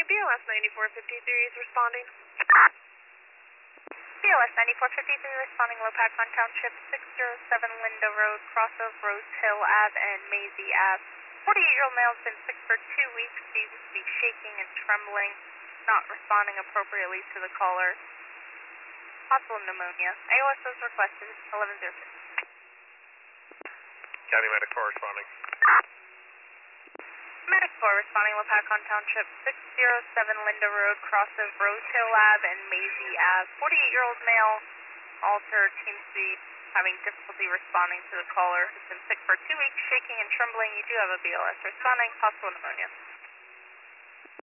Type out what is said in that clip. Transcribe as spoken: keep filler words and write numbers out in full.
County, B O S ninety-four fifty-three is responding. B O S ninety-four fifty-three responding, Lopakon Township, six oh seven Linda Road, cross of Rose Hill Ave and Maisie Ave. forty-eight-year-old male has been sick for two weeks, seems to be shaking and trembling, not responding appropriately to the caller. Possible pneumonia. A O S is requested, eleven oh six. County Medic four responding. Medic four responding, Lopakon Township, six oh seven Linda Road, cross of Rose Hill Ave and Maisie Ave. forty-eight-year-old male, altered, seems to be having difficulty responding to the caller. Has been sick for two weeks, shaking and trembling. You do have a B L S responding, possible pneumonia.